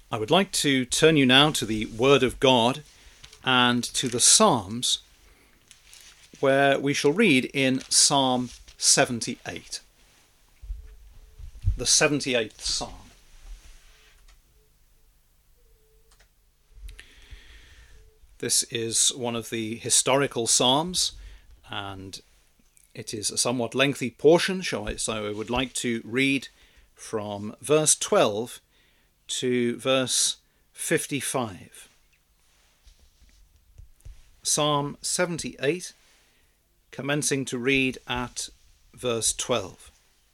I would like to turn you now to the Word of God and to the Psalms, where we shall read in Psalm 78. The 78th Psalm. This is one of the historical Psalms, and it is a somewhat lengthy portion, so I would like to read from verse 12 to verse 55. Psalm 78, commencing to read at verse 12,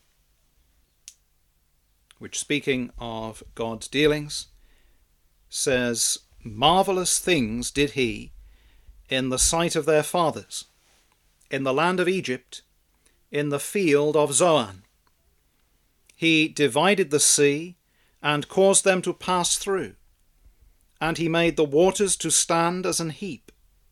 which, speaking of God's dealings, says, "Marvellous things did he in the sight of their fathers, in the land of Egypt, in the field of Zoan. He divided the sea and caused them to pass through, and he made the waters to stand as an heap.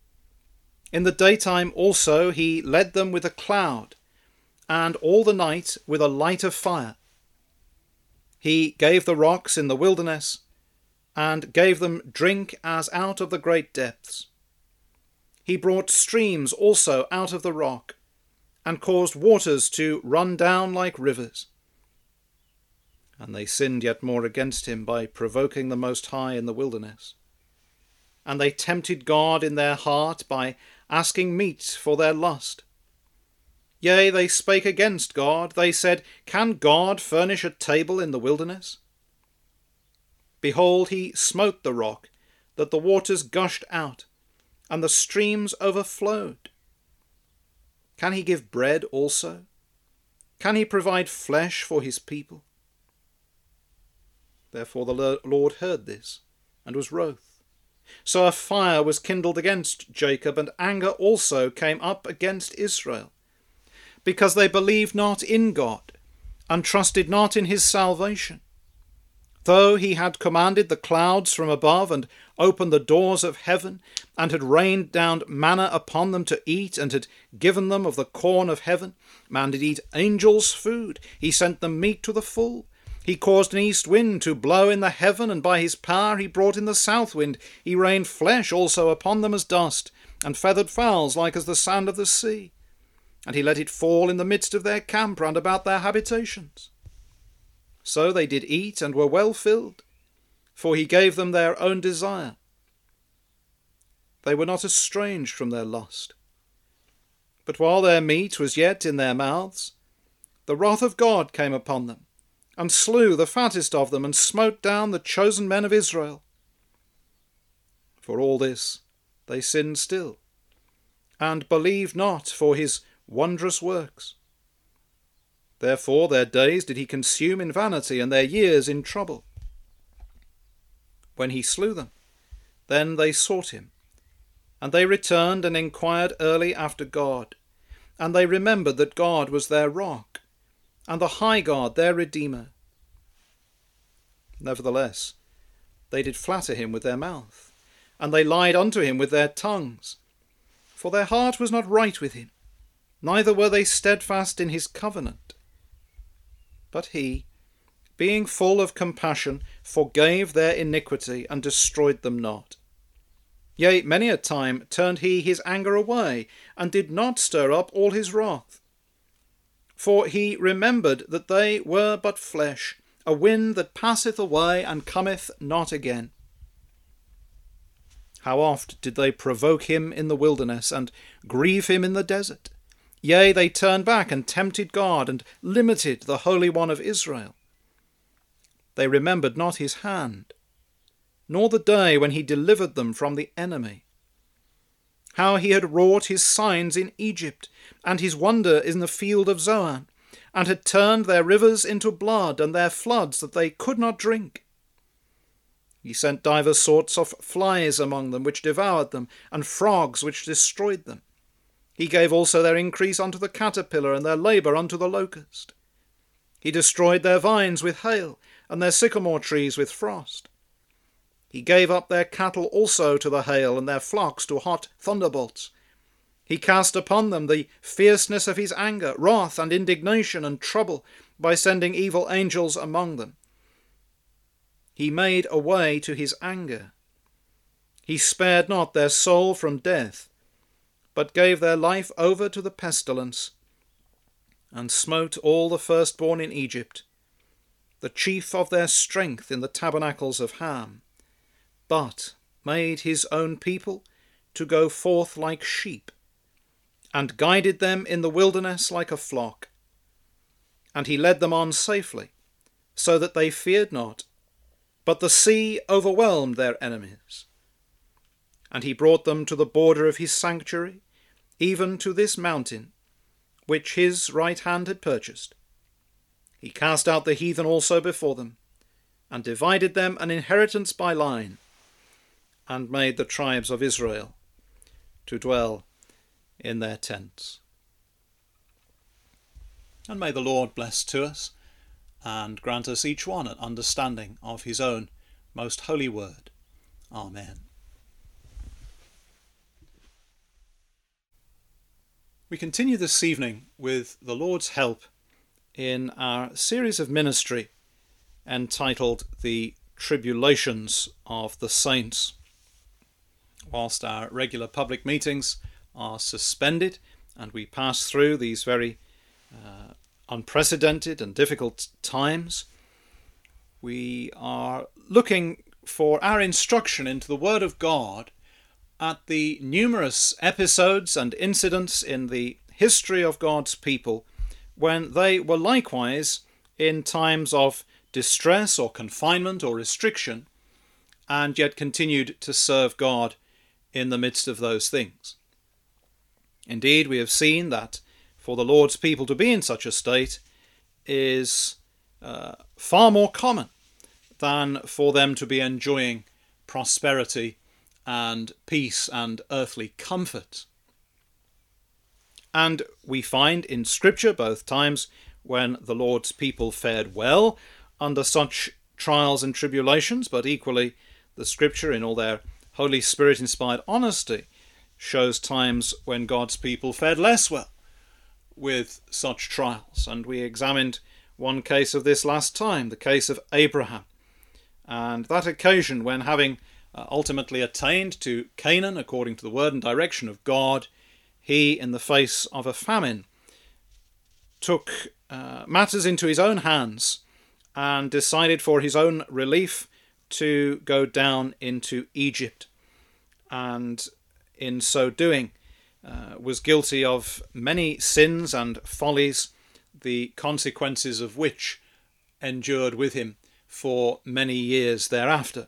In the daytime also he led them with a cloud, and all the night with a light of fire. He gave the rocks in the wilderness, and gave them drink as out of the great depths. He brought streams also out of the rock, and caused waters to run down like rivers. And they sinned yet more against him by provoking the Most High in the wilderness. And they tempted God in their heart by asking meat for their lust. Yea, they spake against God. They said, Can God furnish a table in the wilderness? Behold, he smote the rock, that the waters gushed out, and the streams overflowed. Can he give bread also? Can he provide flesh for his people? Therefore the Lord heard this, and was wroth. So a fire was kindled against Jacob, and anger also came up against Israel, because they believed not in God, and trusted not in his salvation. Though he had commanded the clouds from above, and opened the doors of heaven, and had rained down manna upon them to eat, and had given them of the corn of heaven, man did eat angels' food. He sent them meat to the full. He caused an east wind to blow in the heaven, and by his power he brought in the south wind. He rained flesh also upon them as dust, and feathered fowls like as the sand of the sea. And he let it fall in the midst of their camp round about their habitations. So they did eat, and were well filled, for he gave them their own desire. They were not estranged from their lust. But while their meat was yet in their mouths, the wrath of God came upon them, and slew the fattest of them, and smote down the chosen men of Israel. For all this they sinned still, and believed not for his wondrous works. Therefore their days did he consume in vanity, and their years in trouble. When he slew them, then they sought him, and they returned and inquired early after God, and they remembered that God was their rock, and the high God their Redeemer. Nevertheless, they did flatter him with their mouth, and they lied unto him with their tongues. For their heart was not right with him, neither were they steadfast in his covenant. But he, being full of compassion, forgave their iniquity, and destroyed them not. Yea, many a time turned he his anger away, and did not stir up all his wrath. For he remembered that they were but flesh, a wind that passeth away, and cometh not again. How oft did they provoke him in the wilderness, and grieve him in the desert? Yea, they turned back, and tempted God, and limited the Holy One of Israel. They remembered not his hand, nor the day when he delivered them from the enemy. How he had wrought his signs in Egypt, and his wonder in the field of Zoan, and had turned their rivers into blood, and their floods that they could not drink. He sent divers sorts of flies among them, which devoured them, and frogs, which destroyed them. He gave also their increase unto the caterpillar, and their labour unto the locust. He destroyed their vines with hail, and their sycamore trees with frost. He gave up their cattle also to the hail, and their flocks to hot thunderbolts. He cast upon them the fierceness of his anger, wrath and indignation and trouble, by sending evil angels among them. he made a way to his anger. He spared not their soul from death, but gave their life over to the pestilence, and smote all the firstborn in Egypt, the chief of their strength in the tabernacles of Ham, but made his own people to go forth like sheep, and guided them in the wilderness like a flock. And he led them on safely, so that they feared not, but the sea overwhelmed their enemies. And he brought them to the border of his sanctuary, even to this mountain, which his right hand had purchased. He cast out the heathen also before them, and divided them an inheritance by line, and made the tribes of Israel to dwell in their tents. And may the Lord bless to us, and grant us each one an understanding of his own most holy word. Amen. We continue this evening with the Lord's help in our series of ministry entitled The Tribulations of the Saints. Whilst our regular public meetings are suspended and we pass through these very unprecedented and difficult times, we are looking for our instruction into the Word of God at the numerous episodes and incidents in the history of God's people when they were likewise in times of distress or confinement or restriction, and yet continued to serve God in the midst of those things. Indeed, we have seen that for the Lord's people to be in such a state is far more common than for them to be enjoying prosperity and peace and earthly comfort. And we find in Scripture both times when the Lord's people fared well under such trials and tribulations, but equally the Scripture in all their Holy Spirit-inspired honesty shows times when God's people fared less well with such trials. And we examined one case of this last time, the case of Abraham, and that occasion when, having ultimately attained to Canaan according to the word and direction of God, he, in the face of a famine, took matters into his own hands and decided for his own relief to go down into Egypt, and in so doing was guilty of many sins and follies, the consequences of which endured with him for many years thereafter.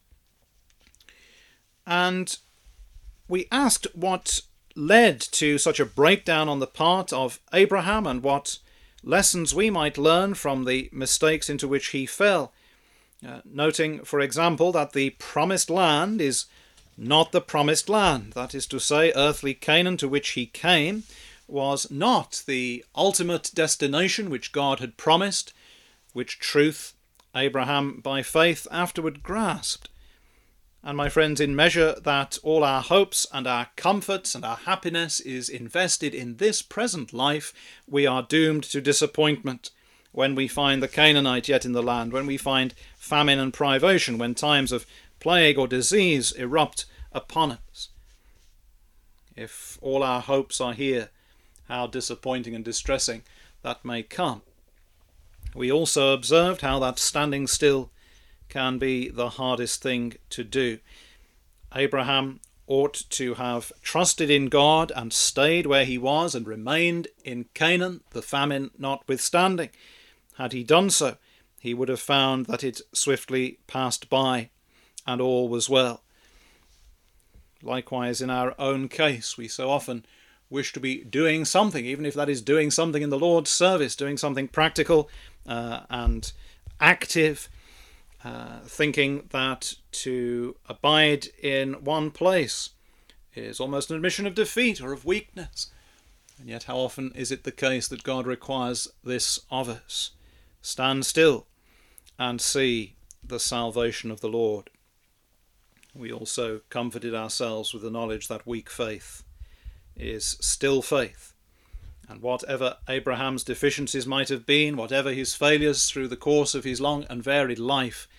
And we asked what led to such a breakdown on the part of Abraham and what lessons we might learn from the mistakes into which he fell, noting, for example, that the promised land is not the promised land. That is to say, earthly Canaan to which he came was not the ultimate destination which God had promised, which truth Abraham by faith afterward grasped. And my friends, in measure that all our hopes and our comforts and our happiness is invested in this present life, we are doomed to disappointment when we find the Canaanite yet in the land, when we find famine and privation, when times of plague or disease erupt upon us. If all our hopes are here, how disappointing and distressing that may come. We also observed how that standing still can be the hardest thing to do. Abraham ought to have trusted in God and stayed where he was and remained in Canaan, the famine notwithstanding. Had he done so, he would have found that it swiftly passed by and all was well. Likewise, in our own case, we so often wish to be doing something, even if that is doing something in the Lord's service, doing something practical and active, thinking that to abide in one place is almost an admission of defeat or of weakness. And yet how often is it the case that God requires this of us? Stand still and see the salvation of the Lord. We also comforted ourselves with the knowledge that weak faith is still faith. And whatever Abraham's deficiencies might have been, whatever his failures through the course of his long and varied life,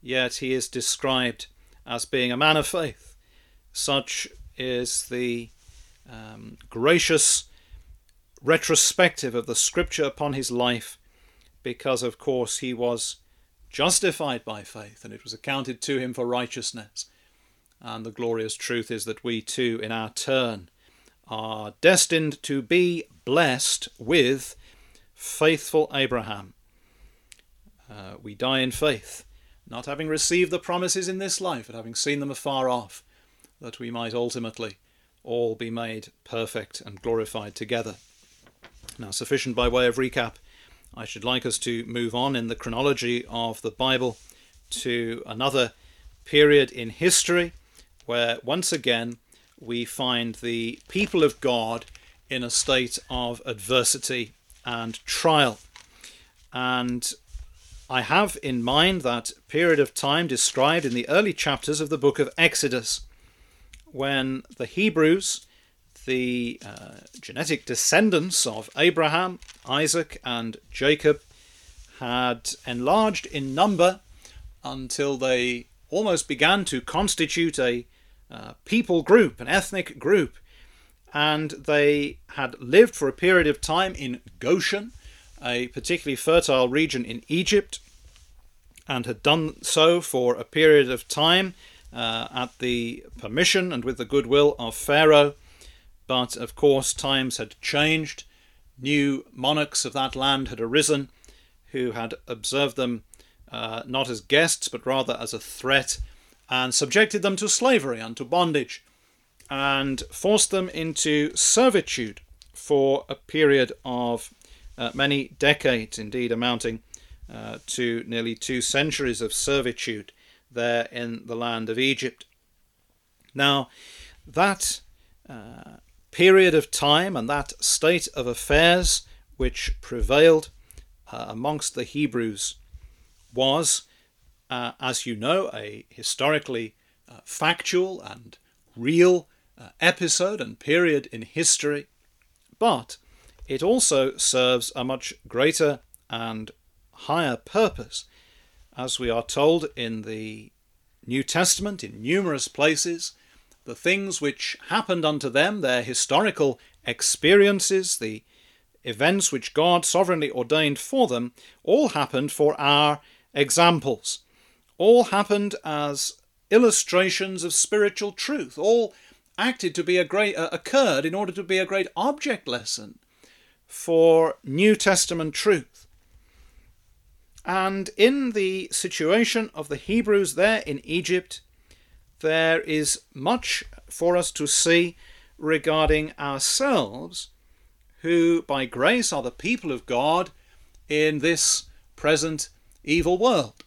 yet he is described as being a man of faith. Such is the gracious retrospective of the Scripture upon his life, because, of course, he was justified by faith, and it was accounted to him for righteousness. And the glorious truth is that we too, in our turn, are destined to be blessed with faithful Abraham. We die in faith, not having received the promises in this life, but having seen them afar off, that we might ultimately all be made perfect and glorified together. Now, sufficient by way of recap, I should like us to move on in the chronology of the Bible to another period in history where once again we find the people of God in a state of adversity and trial. And I have in mind that period of time described in the early chapters of the book of Exodus, when the Hebrews, the genetic descendants of Abraham, Isaac, and Jacob, had enlarged in number until they almost began to constitute a people group, an ethnic group, and they had lived for a period of time in Goshen, a particularly fertile region in Egypt, and had done so for a period of time at the permission and with the goodwill of Pharaoh. But of course times had changed. New monarchs of that land had arisen who had observed them not as guests but rather as a threat, and subjected them to slavery and to bondage, and forced them into servitude for a period of many decades, indeed amounting to nearly 2 centuries of servitude there in the land of Egypt. Now, that period of time and that state of affairs which prevailed amongst the Hebrews was, as you know, a historically factual and real episode and period in history, but it also serves a much greater and higher purpose, as we are told in the New Testament in numerous places. The things which happened unto them, their historical experiences, the events which God sovereignly ordained for them, all happened for our examples. All happened as illustrations of spiritual truth. All acted to be occurred in order to be a great object lesson for New Testament truth. And in the situation of the Hebrews there in Egypt, there is much for us to see regarding ourselves, who by grace are the people of God in this present evil world.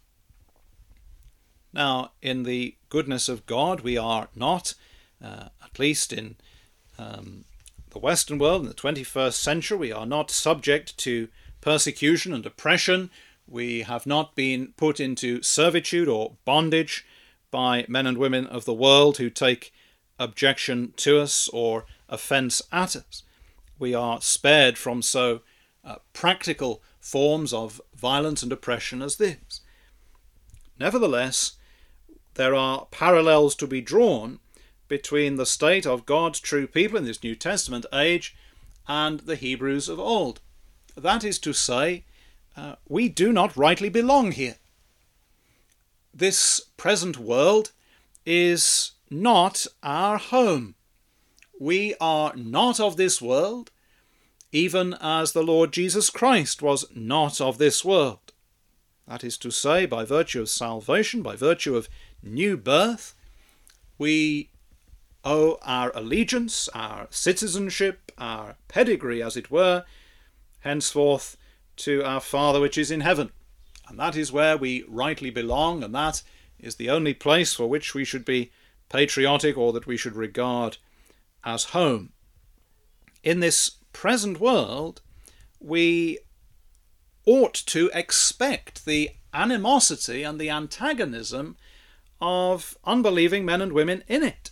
Now, in the goodness of God, we are not, at least in the Western world, in the 21st century, we are not subject to persecution and oppression. We have not been put into servitude or bondage by men and women of the world who take objection to us or offence at us. We are spared from so practical forms of violence and oppression as this. Nevertheless, there are parallels to be drawn between the state of God's true people in this New Testament age and the Hebrews of old. That is to say, we do not rightly belong here. This present world is not our home. We are not of this world, even as the Lord Jesus Christ was not of this world. That is to say, by virtue of salvation, by virtue of new birth, we owe our allegiance, our citizenship, our pedigree, as it were, henceforth to our Father which is in heaven. And that is where we rightly belong, and that is the only place for which we should be patriotic or that we should regard as home. In this present world, we ought to expect the animosity and the antagonism of unbelieving men and women in it.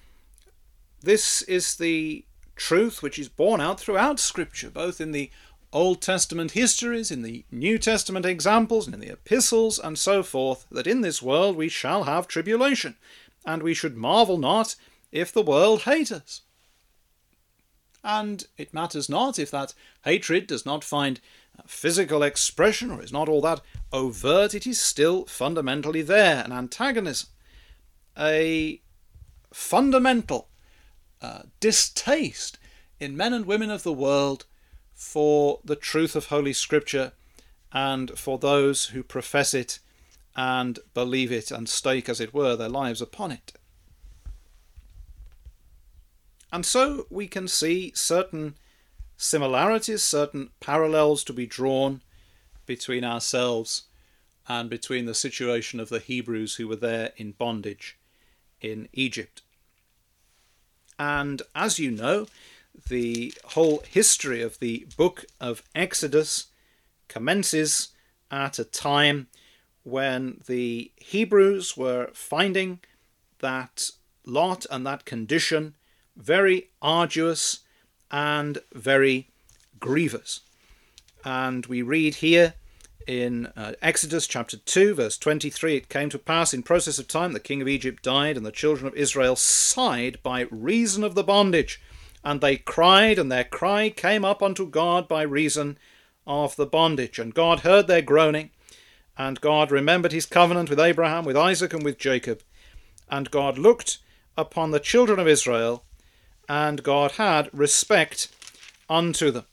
This is the truth which is borne out throughout Scripture, both in the Old Testament histories, in the New Testament examples, and in the epistles, and so forth, that in this world we shall have tribulation, and we should marvel not if the world hate us. And it matters not if that hatred does not find physical expression or is not all that overt, it is still fundamentally there, an antagonism, a fundamental distaste in men and women of the world for the truth of Holy Scripture and for those who profess it and believe it and stake, as it were, their lives upon it. And so we can see certain similarities, certain parallels to be drawn between ourselves and between the situation of the Hebrews who were there in bondage in Egypt. And as you know, the whole history of the book of Exodus commences at a time when the Hebrews were finding that lot and that condition very arduous and very grievous. And we read here in Exodus chapter 2, verse 23, "It came to pass in process of time, the king of Egypt died, and the children of Israel sighed by reason of the bondage. And they cried, and their cry came up unto God by reason of the bondage. And God heard their groaning, and God remembered his covenant with Abraham, with Isaac, and with Jacob. And God looked upon the children of Israel, and God had respect unto them."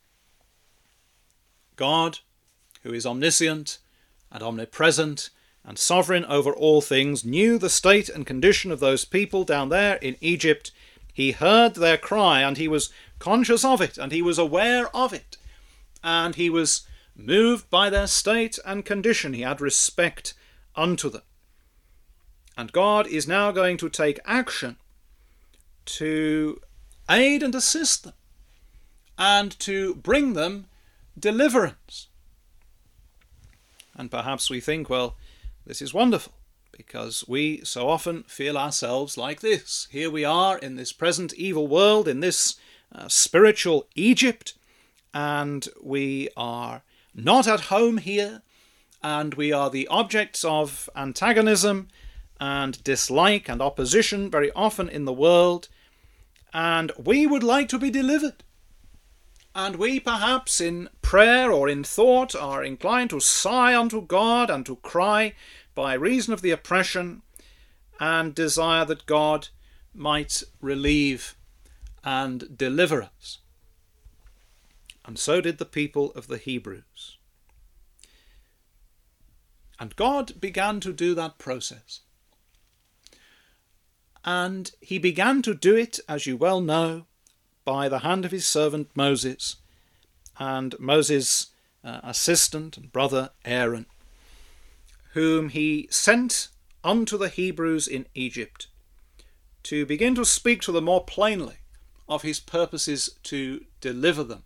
God, who is omniscient and omnipresent and sovereign over all things, knew the state and condition of those people down there in Egypt. He heard their cry, and he was conscious of it, and he was aware of it, and he was moved by their state and condition. He had respect unto them. And God is now going to take action to aid and assist them, and to bring them deliverance. And perhaps we think, well, this is wonderful, because we so often feel ourselves like this. Here we are in this present evil world, in this spiritual Egypt, and we are not at home here, and we are the objects of antagonism and dislike and opposition very often in the world, and we would like to be delivered. And we perhaps in prayer or in thought are inclined to sigh unto God and to cry by reason of the oppression, and desire that God might relieve and deliver us. And so did the people of the Hebrews. And God began to do that process. And he began to do it, as you well know, by the hand of his servant Moses, and Moses' assistant and brother Aaron, whom he sent unto the Hebrews in Egypt to begin to speak to them more plainly of his purposes to deliver them.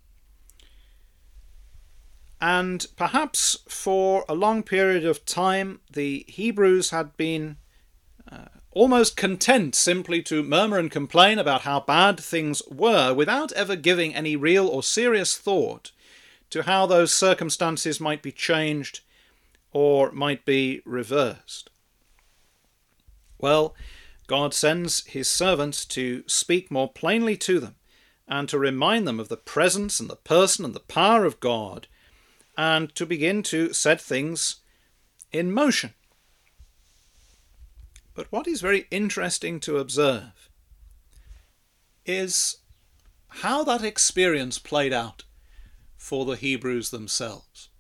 And perhaps for a long period of time the Hebrews had been almost content simply to murmur and complain about how bad things were, without ever giving any real or serious thought to how those circumstances might be changed or might be reversed. Well, God sends his servant to speak more plainly to them and to remind them of the presence and the person and the power of God, and to begin to set things in motion. But what is very interesting to observe is how that experience played out for the Hebrews themselves.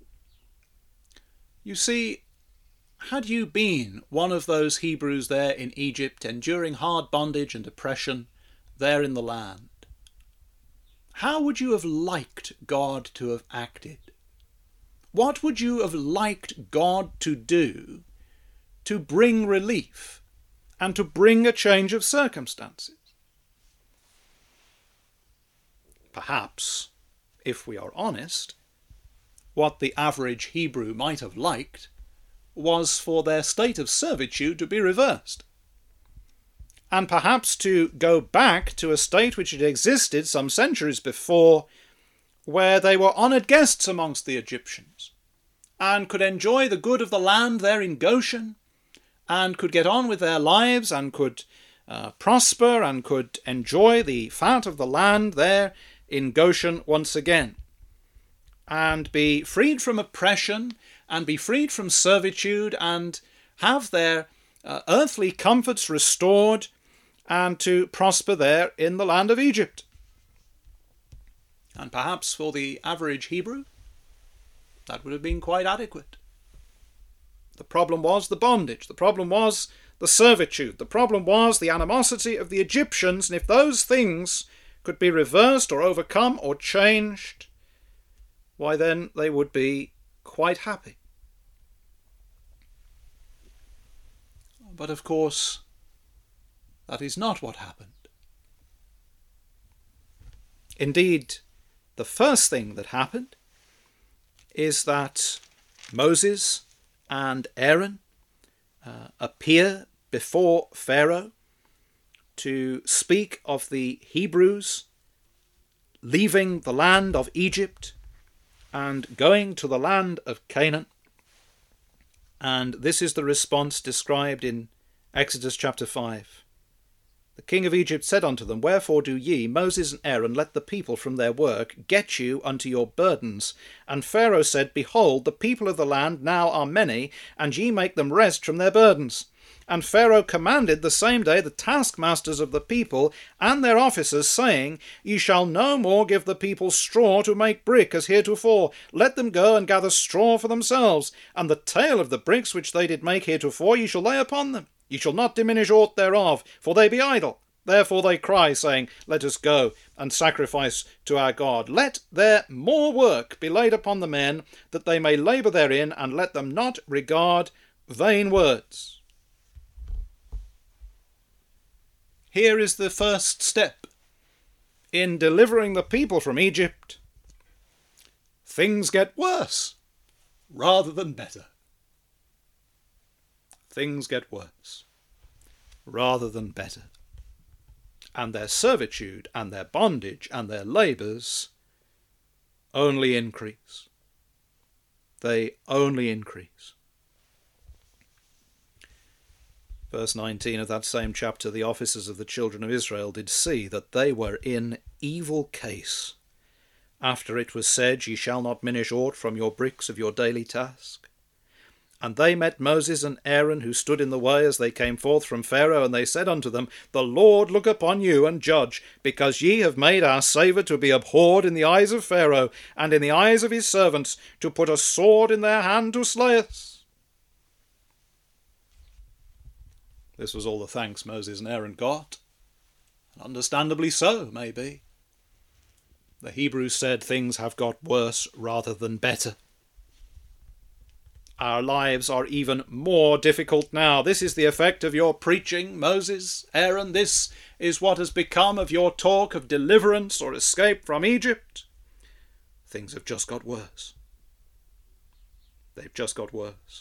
You see, had you been one of those Hebrews there in Egypt, enduring hard bondage and oppression there in the land, how would you have liked God to have acted? What would you have liked God to do to bring relief and to bring a change of circumstances? Perhaps, if we are honest, what the average Hebrew might have liked was for their state of servitude to be reversed, and perhaps to go back to a state which had existed some centuries before, where they were honoured guests amongst the Egyptians, and could enjoy the good of the land there in Goshen, and could get on with their lives, and could prosper, and could enjoy the fat of the land there in Goshen once again, and be freed from oppression, and be freed from servitude, and have their earthly comforts restored, and to prosper there in the land of Egypt. And perhaps for the average Hebrew, that would have been quite adequate. The problem was the bondage. The problem was the servitude. The problem was the animosity of the Egyptians. And if those things could be reversed or overcome or changed, why then they would be quite happy. But of course, that is not what happened. Indeed, the first thing that happened is that Moses and Aaron appear before Pharaoh to speak of the Hebrews leaving the land of Egypt and going to the land of Canaan. And this is the response described in Exodus chapter 5. The king of Egypt said unto them, Wherefore do ye, Moses and Aaron, let the people from their work get you unto your burdens? And Pharaoh said, Behold, the people of the land now are many, and ye make them rest from their burdens. And Pharaoh commanded the same day the taskmasters of the people and their officers, saying, Ye shall no more give the people straw to make brick as heretofore. Let them go and gather straw for themselves, and the tale of the bricks which they did make heretofore ye shall lay upon them. Ye shall not diminish aught thereof, for they be idle. Therefore they cry, saying, Let us go and sacrifice to our God. Let their more work be laid upon the men, that they may labour therein, and let them not regard vain words. Here is the first step in delivering the people from Egypt. Things get worse rather than better. Things get worse rather than better. And their servitude and their bondage and their labours only increase. They only increase. Verse 19 of that same chapter, the officers of the children of Israel did see that they were in evil case, after it was said, Ye shall not minish aught from your bricks of your daily task. And they met Moses and Aaron, who stood in the way as they came forth from Pharaoh, and they said unto them, The Lord look upon you and judge, because ye have made our savour to be abhorred in the eyes of Pharaoh, and in the eyes of his servants, to put a sword in their hand to slay us. This was all the thanks Moses and Aaron got, and understandably so, maybe. The Hebrews said things have got worse rather than better. Our lives are even more difficult now. This is the effect of your preaching, Moses, Aaron. This is what has become of your talk of deliverance or escape from Egypt. Things have just got worse. They've just got worse.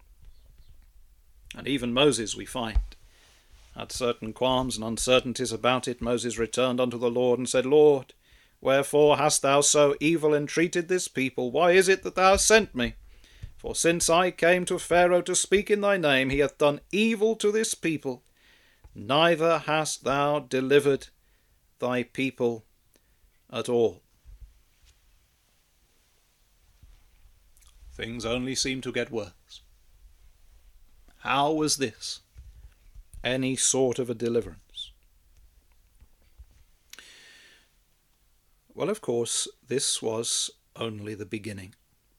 And even Moses, we find, had certain qualms and uncertainties about it. Moses returned unto the Lord and said, Lord, wherefore hast thou so evil entreated this people? Why is it that thou hast sent me? For since I came to Pharaoh to speak in thy name, he hath done evil to this people. Neither hast thou delivered thy people at all. Things only seem to get worse. How was this any sort of a deliverance? Well, of course, this was only the beginning.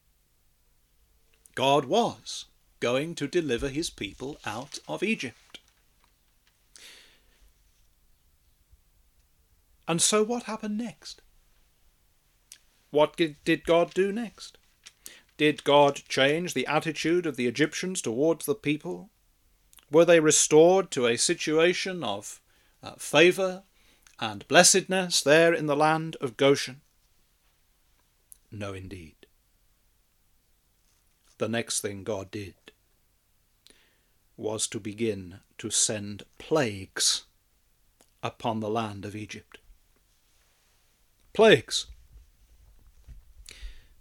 God was going to deliver his people out of Egypt. And so what happened next? What did God do next? Did God change the attitude of the Egyptians towards the people? Were they restored to a situation of favour and blessedness there in the land of Goshen? No, indeed. The next thing God did was to begin to send plagues upon the land of Egypt. Plagues.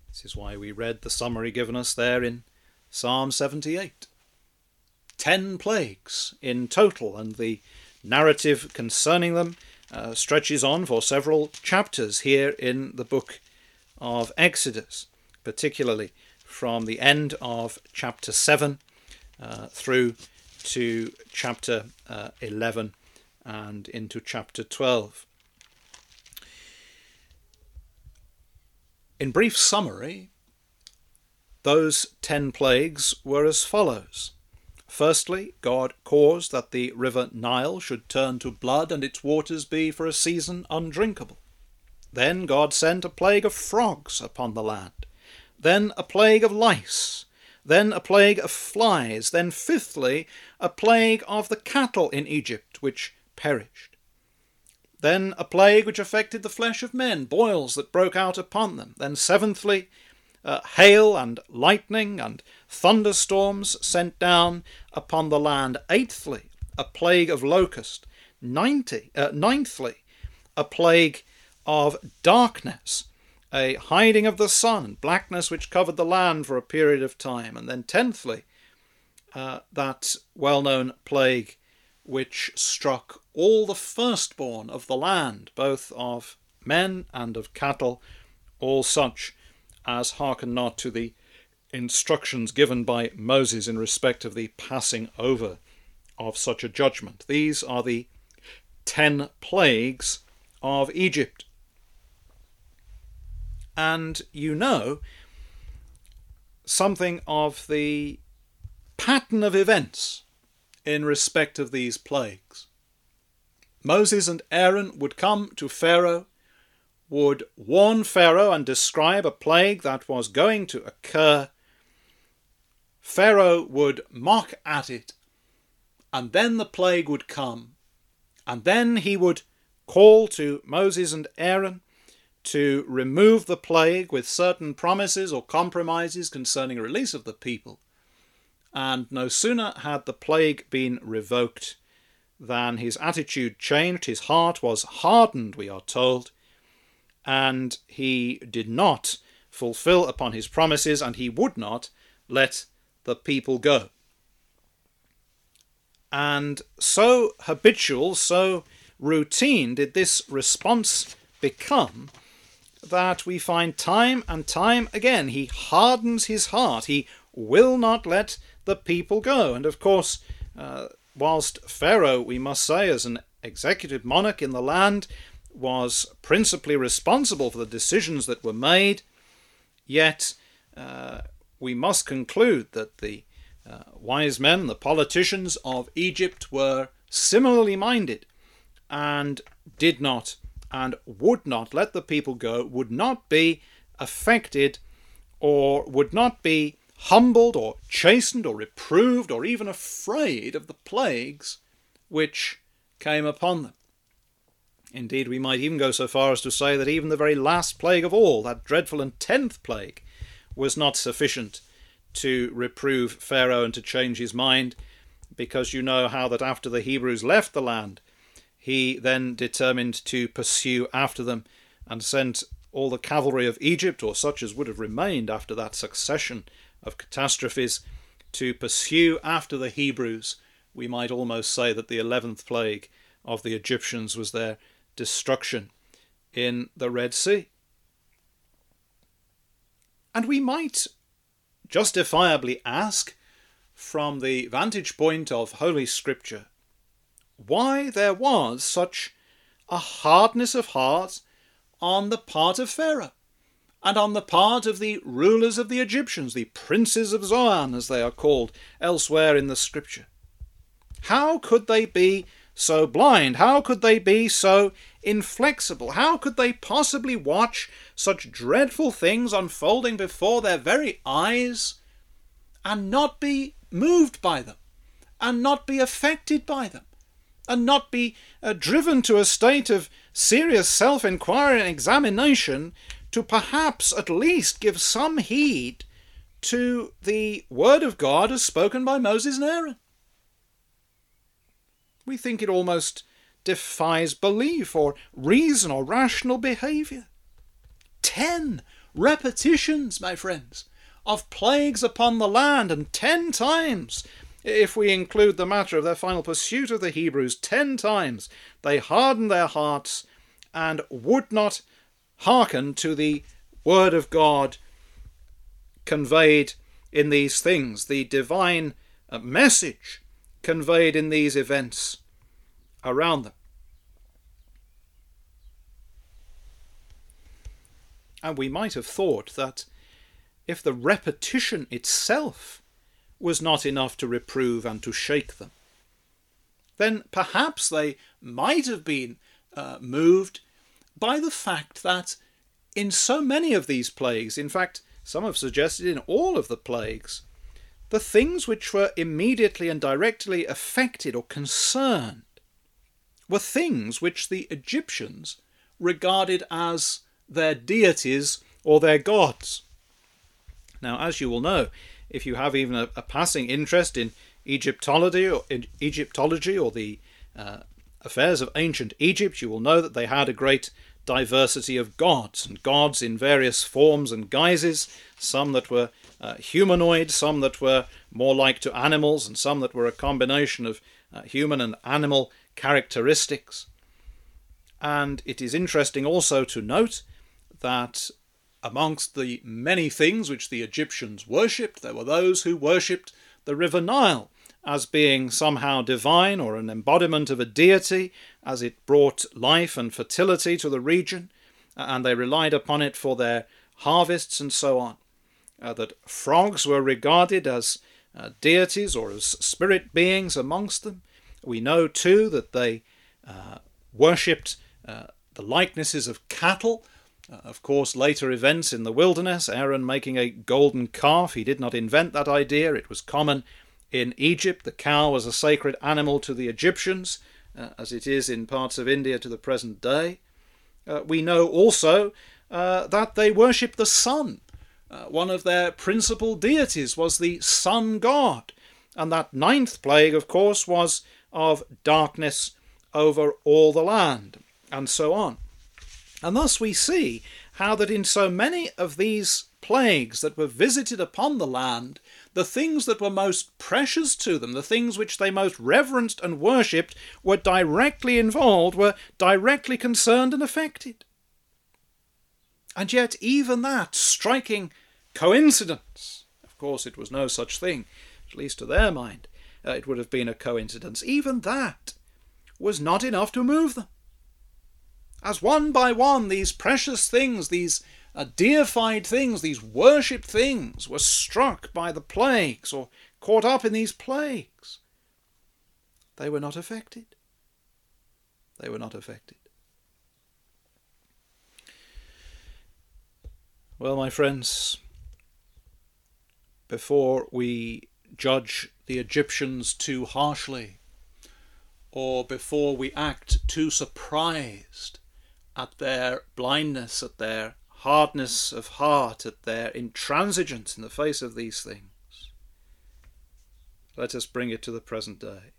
This is why we read the summary given us there in Psalm 78. 10 plagues in total, and the narrative concerning them stretches on for several chapters here in the book of Exodus, particularly from the end of chapter 7 through to chapter 11 and into chapter 12. In brief summary, those 10 plagues were as follows. Firstly, God caused that the river Nile should turn to blood and its waters be for a season undrinkable. Then God sent a plague of frogs upon the land. Then a plague of lice. Then a plague of flies. Then fifthly, a plague of the cattle in Egypt, which perished. Then a plague which affected the flesh of men, boils that broke out upon them. Then seventhly, hail and lightning and thunderstorms sent down upon the land. Eighthly, a plague of locust. Ninthly, a plague of darkness, a hiding of the sun, and blackness which covered the land for a period of time. And then tenthly, that well-known plague which struck all the firstborn of the land, both of men and of cattle, all such as hearken not to the instructions given by Moses in respect of the passing over of such a judgment. These are the 10 plagues of Egypt. And you know something of the pattern of events in respect of these plagues. Moses and Aaron would come to Pharaoh, would warn Pharaoh and describe a plague that was going to occur. Pharaoh would mock at it, and then the plague would come, and then he would call to Moses and Aaron to remove the plague with certain promises or compromises concerning a release of the people. And no sooner had the plague been revoked than his attitude changed. His heart was hardened, we are told, and he did not fulfill upon his promises, and he would not let the people go. And so habitual, so routine did this response become, that we find time and time again he hardens his heart. He will not let the people go. And of course, whilst Pharaoh, we must say, as an executive monarch in the land, was principally responsible for the decisions that were made, yet we must conclude that the wise men, the politicians of Egypt, were similarly minded and did not and would not let the people go, would not be affected, or would not be humbled or chastened or reproved or even afraid of the plagues which came upon them. Indeed, we might even go so far as to say that even the very last plague of all, that dreadful and 10th plague, was not sufficient to reprove Pharaoh and to change his mind, because you know how that after the Hebrews left the land, he then determined to pursue after them and sent all the cavalry of Egypt, or such as would have remained after that succession of catastrophes, to pursue after the Hebrews. We might almost say that the 11th plague of the Egyptians was their destruction in the Red Sea. And we might justifiably ask, from the vantage point of Holy Scripture, why there was such a hardness of heart on the part of Pharaoh and on the part of the rulers of the Egyptians, the princes of Zoan, as they are called elsewhere in the Scripture. How could they be so blind? How could they be so inflexible? How could they possibly watch such dreadful things unfolding before their very eyes and not be moved by them, and not be affected by them, and not be driven to a state of serious self-inquiry and examination to perhaps at least give some heed to the word of God as spoken by Moses and Aaron? We think it almost defies belief or reason or rational behaviour. 10 repetitions, my friends, of plagues upon the land, and 10 times, if we include the matter of their final pursuit of the Hebrews, 10 times they hardened their hearts and would not hearken to the word of God conveyed in these things, the divine message conveyed in these events around them. And we might have thought that if the repetition itself was not enough to reprove and to shake them, then perhaps they might have been moved by the fact that in so many of these plagues, in fact, some have suggested in all of the plagues, the things which were immediately and directly affected or concerned were things which the Egyptians regarded as their deities or their gods. Now, as you will know, if you have even a passing interest in Egyptology or the affairs of ancient Egypt, you will know that they had a great diversity of gods, and gods in various forms and guises, some that were humanoid, some that were more like to animals, and some that were a combination of human and animal characteristics. And it is interesting also to note that amongst the many things which the Egyptians worshipped, there were those who worshipped the river Nile as being somehow divine or an embodiment of a deity, as it brought life and fertility to the region, and they relied upon it for their harvests and so on. That frogs were regarded as deities or as spirit beings amongst them. We know too that they worshipped the likenesses of cattle. Of course, later events in the wilderness, Aaron making a golden calf, he did not invent that idea. It was common in Egypt. The cow was a sacred animal to the Egyptians, as it is in parts of India to the present day. We know also that they worshipped the sun. One of their principal deities was the sun god. And that 9th plague, of course, was of darkness over all the land, and so on. And thus we see how that in so many of these plagues that were visited upon the land, the things that were most precious to them, the things which they most reverenced and worshipped, were directly involved, were directly concerned and affected. And yet even that striking coincidence, of course it was no such thing, at least to their mind, it would have been a coincidence, even that was not enough to move them. As one by one these precious things, these deified things, these worshipped things were struck by the plagues or caught up in these plagues, they were not affected. They were not affected. Well, my friends, before we judge the Egyptians too harshly, or before we act too surprised at their blindness, at their hardness of heart, at their intransigence in the face of these things, let us bring it to the present day.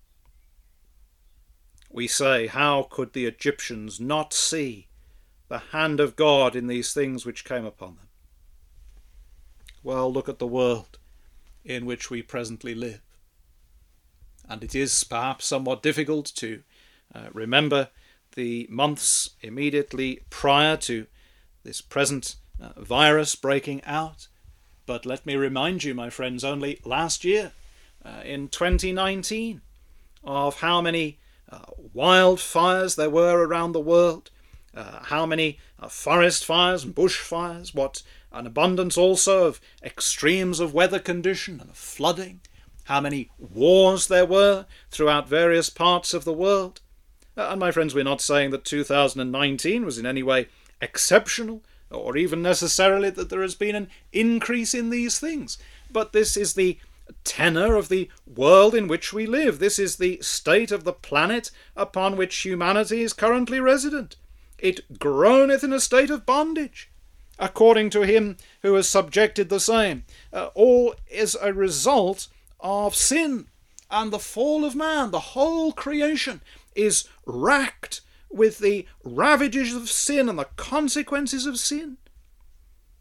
We say, how could the Egyptians not see the hand of God in these things which came upon them? Well, look at the world in which we presently live. And it is perhaps somewhat difficult to remember the months immediately prior to this present virus breaking out. But let me remind you, my friends, only last year, in 2019, of how many wildfires there were around the world, how many forest fires and bush fires, what an abundance also of extremes of weather condition and of flooding, how many wars there were throughout various parts of the world. And my friends, we're not saying that 2019 was in any way exceptional, or even necessarily that there has been an increase in these things. But this is the tenor of the world in which we live. This is the state of the planet upon which humanity is currently resident. It groaneth in a state of bondage, according to him who has subjected the same. All is a result of sin and the fall of man. The whole creation is racked with the ravages of sin and the consequences of sin.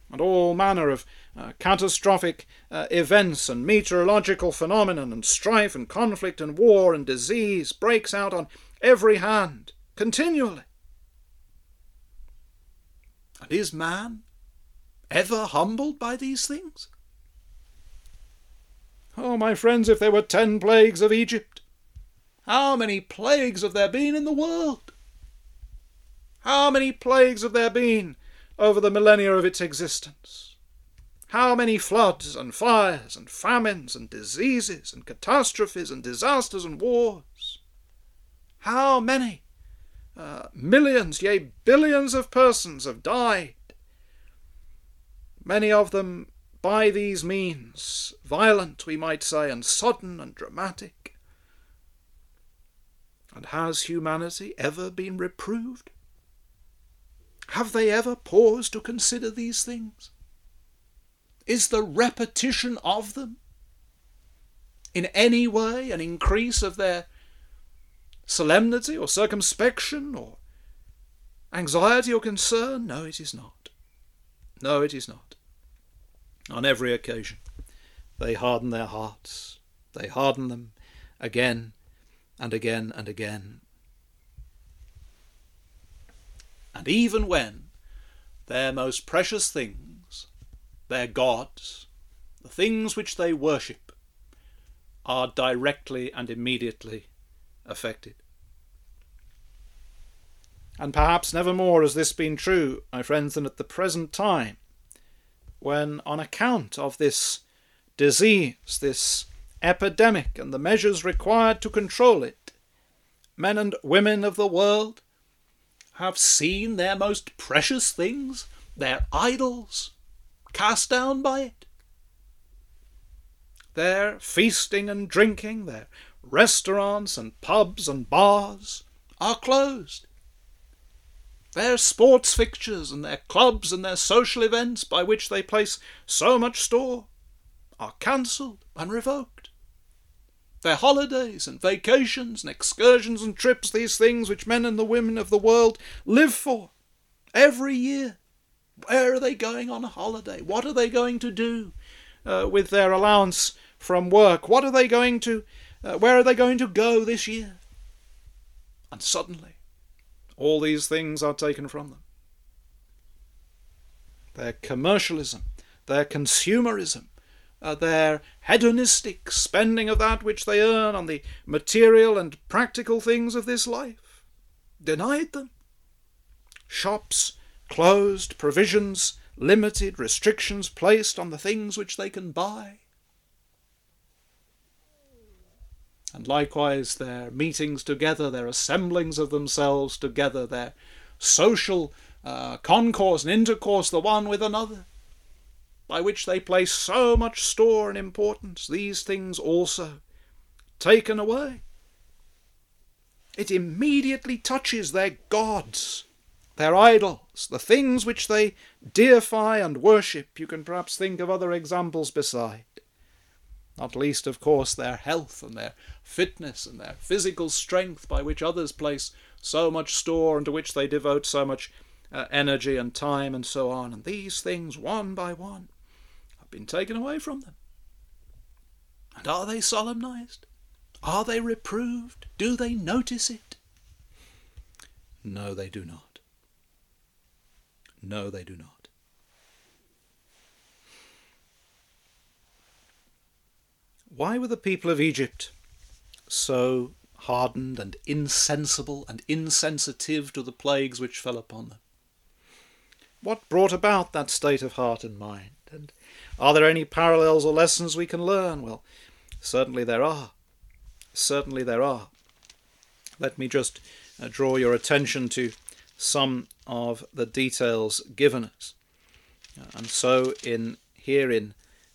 and all manner of catastrophic events and meteorological phenomenon and strife and conflict and war and disease breaks out on every hand continually. And is man ever humbled by these things? Oh, my friends, if there were 10 plagues of Egypt, how many plagues have there been in the world? How many plagues have there been over the millennia of its existence? How many floods and fires and famines and diseases and catastrophes and disasters and wars? How many millions, yea, billions of persons have died? Many of them by these means, violent, we might say, and sudden and dramatic. And has humanity ever been reproved? Have they ever paused to consider these things? Is the repetition of them in any way an increase of their solemnity or circumspection or anxiety or concern? No, it is not. No, it is not. On every occasion, they harden their hearts. They harden them again and again and again. And even when their most precious things, their gods, the things which they worship, are directly and immediately affected. And perhaps never more has this been true, my friends, than at the present time, when on account of this disease, this epidemic, and the measures required to control it, men and women of the world have seen their most precious things, their idols, cast down by it. Their feasting and drinking, their restaurants and pubs and bars are closed. Their sports fixtures and their clubs and their social events by which they place so much store are cancelled and revoked. Their holidays and vacations and excursions and trips, these things which men and the women of the world live for every year. Where are they going on a holiday? What are they going to do with their allowance from work? What are they going to, where are they going to go this year? And suddenly, all these things are taken from them. Their commercialism, their consumerism, their hedonistic spending of that which they earn on the material and practical things of this life, denied them. Shops closed, provisions limited, restrictions placed on the things which they can buy. And likewise their meetings together, their assemblings of themselves together, their social concourse and intercourse the one with another, by which they place so much store and importance, these things also taken away. It immediately touches their gods, their idols, the things which they deify and worship. You can perhaps think of other examples beside. Not least, of course, their health and their fitness and their physical strength, by which others place so much store and to which they devote so much energy and time and so on. And these things, one by one, have been taken away from them. And are they solemnized? Are they reproved? Do they notice it? No, they do not. No, they do not. Why were the people of Egypt so hardened and insensible and insensitive to the plagues which fell upon them? What brought about that state of heart and mind? And are there any parallels or lessons we can learn? Well, certainly there are. Certainly there are. Let me just draw your attention to some of the details given us. And so here in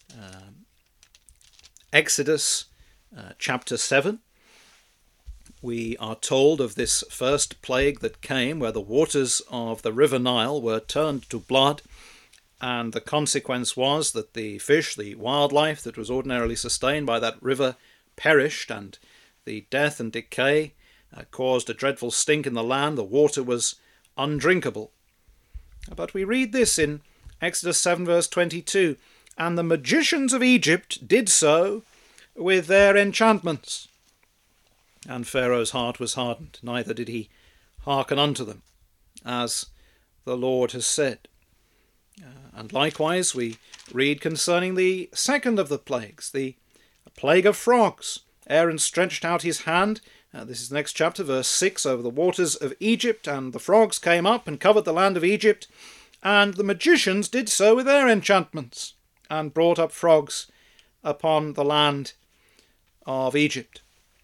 Exodus chapter 7, we are told of this first plague that came, where the waters of the river Nile were turned to blood, and the consequence was that the fish, the wildlife that was ordinarily sustained by that river, perished, and the death and decay caused a dreadful stink in the land. The water was undrinkable. But we read this in Exodus 7 verse 22, and the magicians of Egypt did so with their enchantments. And Pharaoh's heart was hardened, neither did he hearken unto them, as the Lord has said. And likewise we read concerning the second of the plagues, the plague of frogs. Aaron stretched out his hand, this is the next chapter, verse 6, over the waters of Egypt, and the frogs came up and covered the land of Egypt, and the magicians did so with their enchantments, and brought up frogs upon the land of Egypt.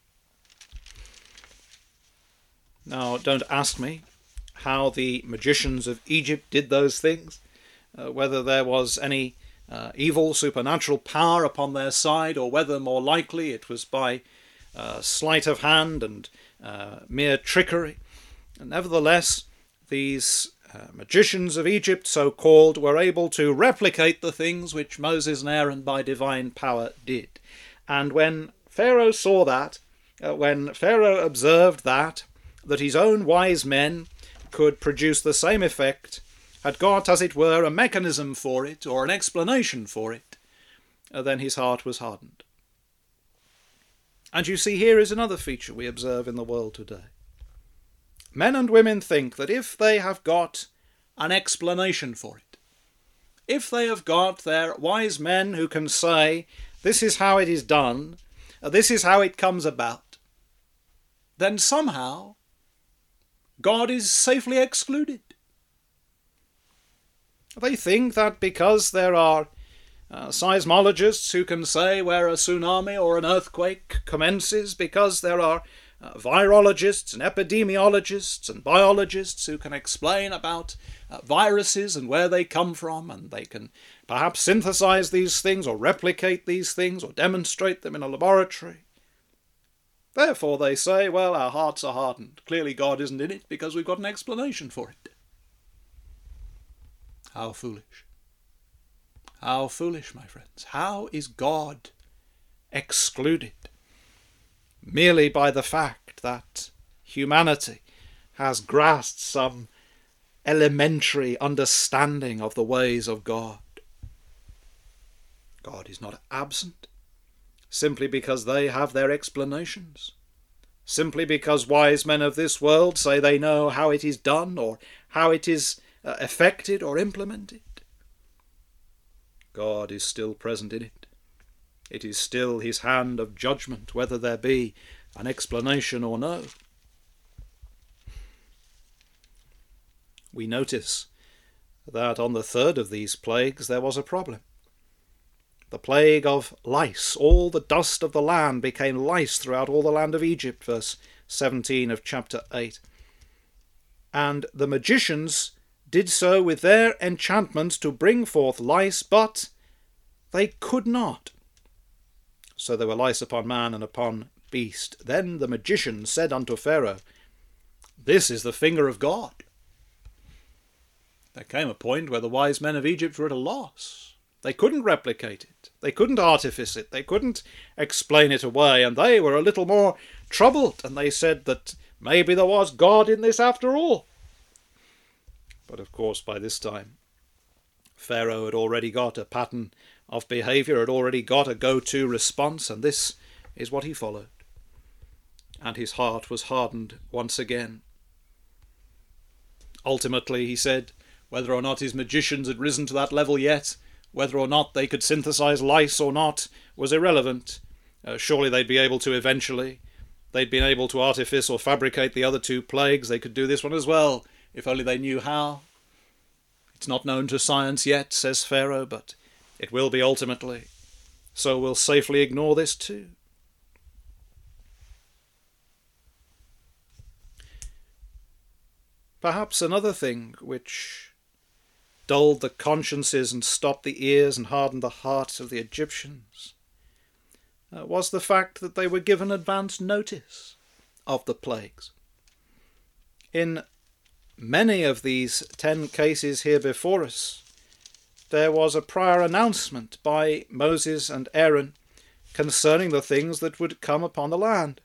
Now, don't ask me how the magicians of Egypt did those things, whether there was any evil supernatural power upon their side, or whether more likely it was by sleight of hand and mere trickery. And nevertheless, these magicians of Egypt, so-called, were able to replicate the things which Moses and Aaron by divine power did. And when Pharaoh saw that, when Pharaoh observed that his own wise men could produce the same effect, had got, as it were, a mechanism for it, or an explanation for it, then his heart was hardened. And you see, here is another feature we observe in the world today. Men and women think that if they have got an explanation for it, if they have got their wise men who can say, this is how it is done, this is how it comes about, then somehow God is safely excluded. They think that because there are seismologists who can say where a tsunami or an earthquake commences, because there are virologists and epidemiologists and biologists who can explain about viruses and where they come from, and they can perhaps synthesize these things or replicate these things or demonstrate them in a laboratory. Therefore they say, well, our hearts are hardened. Clearly God isn't in it because we've got an explanation for it. How foolish. How foolish, my friends. How is God excluded? Merely by the fact that humanity has grasped some elementary understanding of the ways of God. God is not absent simply because they have their explanations, simply because wise men of this world say they know how it is done or how it is effected or implemented. God is still present in it. It is still his hand of judgment, whether there be an explanation or no. We notice that on the third of these plagues there was a problem. The plague of lice. All the dust of the land became lice throughout all the land of Egypt, verse 17 of chapter 8. And the magicians did so with their enchantments to bring forth lice, but they could not. So there were lice upon man and upon beast. Then the magicians said unto Pharaoh, this is the finger of God. There came a point where the wise men of Egypt were at a loss. They couldn't replicate it. They couldn't artifice it. They couldn't explain it away. And they were a little more troubled. And they said that maybe there was God in this after all. But of course, by this time, Pharaoh had already got a pattern of behaviour, had already got a go-to response, and this is what he followed. And his heart was hardened once again. Ultimately, he said, whether or not his magicians had risen to that level yet, whether or not they could synthesize lice or not, was irrelevant. Surely they'd be able to eventually. They'd been able to artifice or fabricate the other two plagues. They could do this one as well, if only they knew how. It's not known to science yet, says Pharaoh, but it will be ultimately. So we'll safely ignore this too. Perhaps another thing which dulled the consciences and stopped the ears and hardened the hearts of the Egyptians was the fact that they were given advance notice of the plagues. In many of these 10 cases here before us, there was a prior announcement by Moses and Aaron concerning the things that would come upon the land.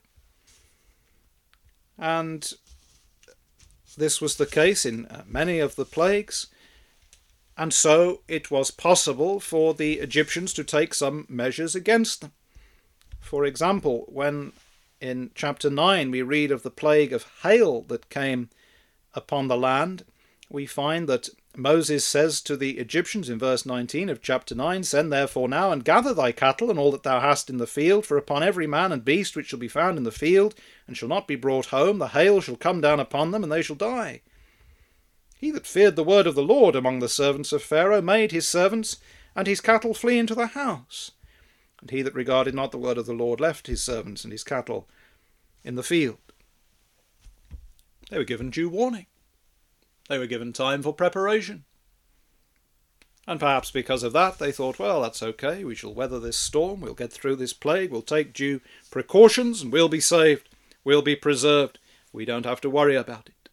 And this was the case in many of the plagues. and so it was possible for the Egyptians to take some measures against them. For example, when in chapter 9 we read of the plague of hail that came upon the land, we find that Moses says to the Egyptians in verse 19 of chapter 9, "Send therefore now and gather thy cattle and all that thou hast in the field, for upon every man and beast which shall be found in the field, and shall not be brought home, the hail shall come down upon them, and they shall die." He that feared the word of the Lord among the servants of Pharaoh made his servants and his cattle flee into the house. And he that regarded not the word of the Lord left his servants and his cattle in the field. They were given due warning. They were given time for preparation. And perhaps because of that, they thought, well, that's okay, we shall weather this storm, we'll get through this plague, we'll take due precautions, and we'll be saved, we'll be preserved. We don't have to worry about it.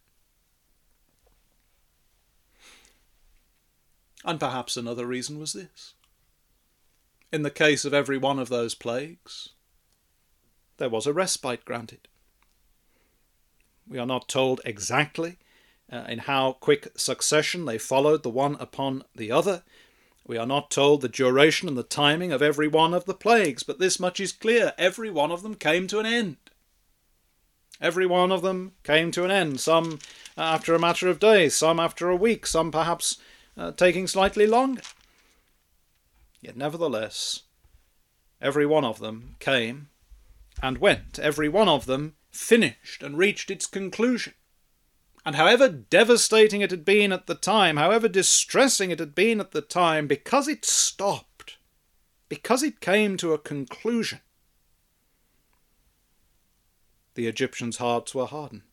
And perhaps another reason was this. In the case of every one of those plagues, there was a respite granted. We are not told exactly in how quick succession they followed the one upon the other. We are not told the duration and the timing of every one of the plagues, but this much is clear: every one of them came to an end. Every one of them came to an end, some after a matter of days, some after a week, some perhaps taking slightly longer. Yet nevertheless, every one of them came and went. Every one of them finished and reached its conclusion. And however devastating it had been at the time, however distressing it had been at the time, because it stopped, because it came to a conclusion, the Egyptians' hearts were hardened.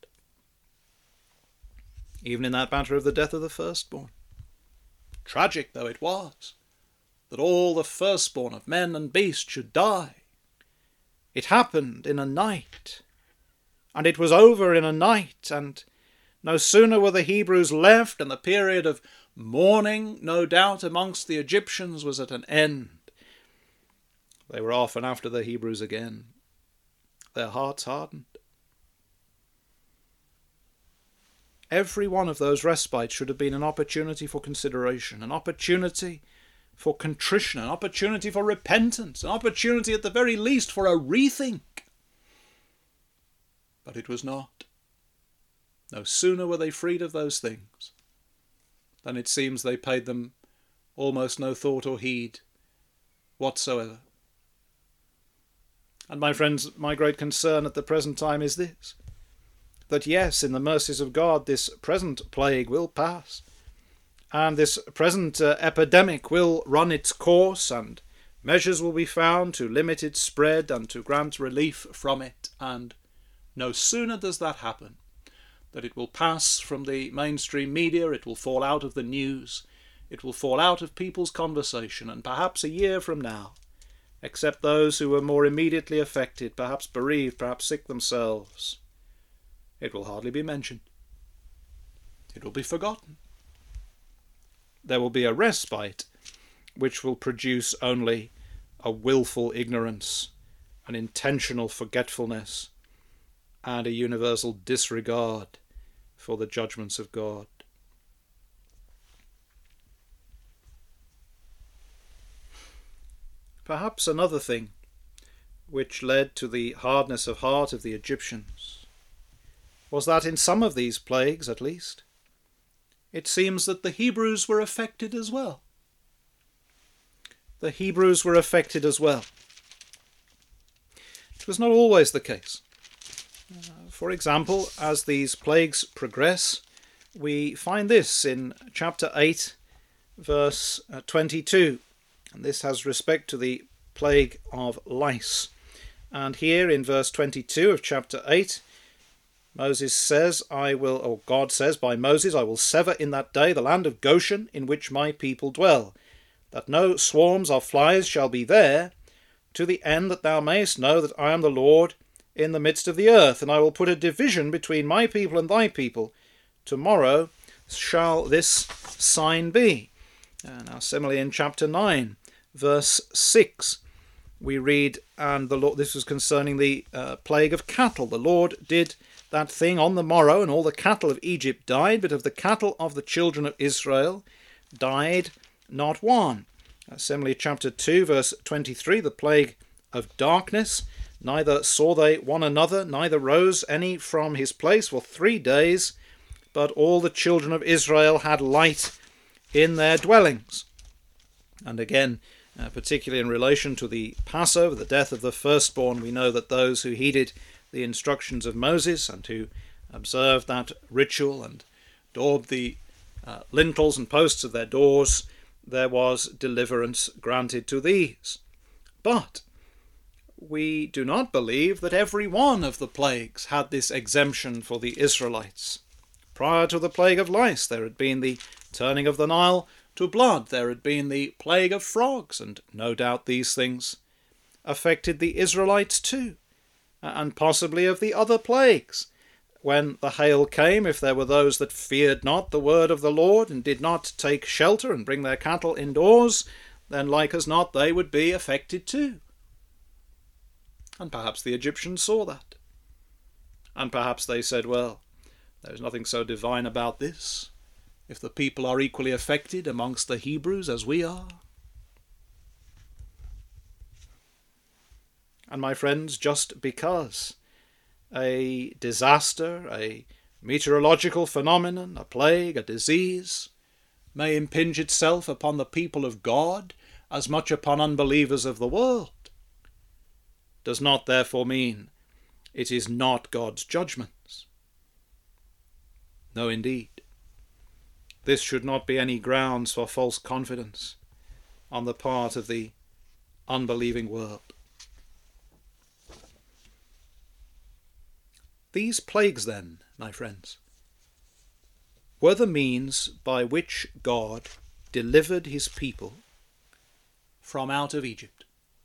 Even in that matter of the death of the firstborn, tragic though it was, that all the firstborn of men and beasts should die, it happened in a night, and it was over in a night, and no sooner were the Hebrews left, and the period of mourning, no doubt, amongst the Egyptians was at an end. They were off and after the Hebrews again, their hearts hardened. Every one of those respites should have been an opportunity for consideration, an opportunity for contrition, an opportunity for repentance, an opportunity at the very least for a rethink. But it was not. No sooner were they freed of those things than it seems they paid them almost no thought or heed whatsoever. And my friends, my great concern at the present time is this: that yes, in the mercies of God, this present plague will pass, and this present epidemic will run its course, and measures will be found to limit its spread and to grant relief from it. And no sooner does that happen that it will pass from the mainstream media, it will fall out of the news, it will fall out of people's conversation, and perhaps a year from now, except those who were more immediately affected, perhaps bereaved, perhaps sick themselves, it will hardly be mentioned. It will be forgotten. There will be a respite which will produce only a willful ignorance, an intentional forgetfulness, and a universal disregard for the judgments of God. Perhaps another thing which led to the hardness of heart of the Egyptians was that in some of these plagues, at least, it seems that the Hebrews were affected as well. The Hebrews were affected as well. It was not always the case. For example, as these plagues progress, we find this in chapter 8, verse 22. And this has respect to the plague of lice. And here in verse 22 of chapter 8, Moses says, God says by Moses, "I will sever in that day the land of Goshen in which my people dwell, that no swarms of flies shall be there, to the end that thou mayest know that I am the Lord in the midst of the earth, and I will put a division between my people and thy people. Tomorrow shall this sign be." Now similarly in chapter 9, verse 6, we read, and the Lord, this was concerning the plague of cattle. "The Lord did that thing on the morrow, and all the cattle of Egypt died, but of the cattle of the children of Israel died not one. Similarly, chapter 2, verse 23, the plague of darkness. Neither saw they one another, neither rose any from his place for 3 days, but all the children of Israel had light in their dwellings. And again, particularly in relation to the Passover, the death of the firstborn, we know that those who heeded the instructions of Moses and who observed that ritual and daubed the lintels and posts of their doors, there was deliverance granted to these. But we do not believe that every one of the plagues had this exemption for the Israelites. Prior to the plague of lice, there had been the turning of the Nile to blood. There had been the plague of frogs, and no doubt these things affected the Israelites too, and possibly of the other plagues. When the hail came, if there were those that feared not the word of the Lord and did not take shelter and bring their cattle indoors, then like as not they would be affected too. And perhaps the Egyptians saw that. And perhaps they said, well, there's nothing so divine about this, if the people are equally affected amongst the Hebrews as we are. And my friends, just because a disaster, a meteorological phenomenon, a plague, a disease, may impinge itself upon the people of God as much upon unbelievers of the world, does not therefore mean it is not God's judgments. No, indeed. This should not be any grounds for false confidence on the part of the unbelieving world. These plagues, then, my friends, were the means by which God delivered his people from out of Egypt.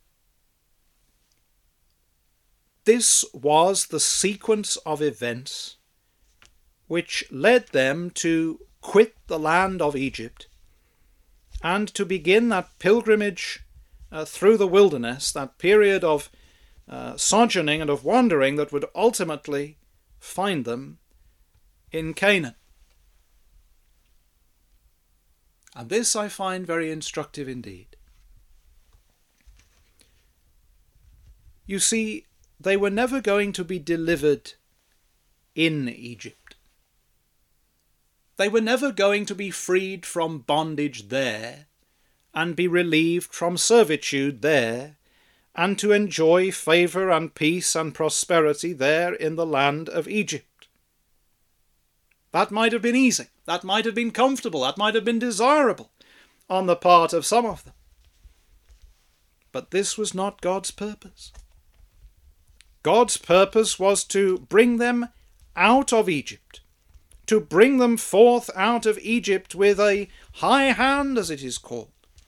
This was the sequence of events which led them to quit the land of Egypt and to begin that pilgrimage through the wilderness, that period of sojourning and of wandering that would ultimately find them in Canaan. And this I find very instructive indeed. You see, they were never going to be delivered in Egypt. They were never going to be freed from bondage there and be relieved from servitude there and to enjoy favour and peace and prosperity there in the land of Egypt. That might have been easy, that might have been comfortable, that might have been desirable on the part of some of them. But this was not God's purpose. God's purpose was to bring them out of Egypt, to bring them forth out of Egypt with a high hand, as it is called,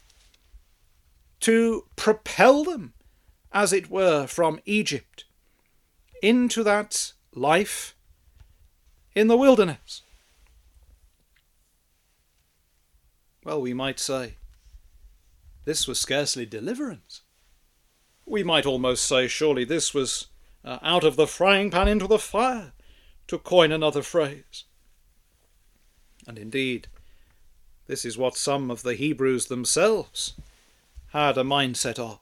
to propel them, as it were, from Egypt into that life in the wilderness. Well, we might say, this was scarcely deliverance. We might almost say, surely this was out of the frying pan into the fire, to coin another phrase. And indeed, this is what some of the Hebrews themselves had a mindset of.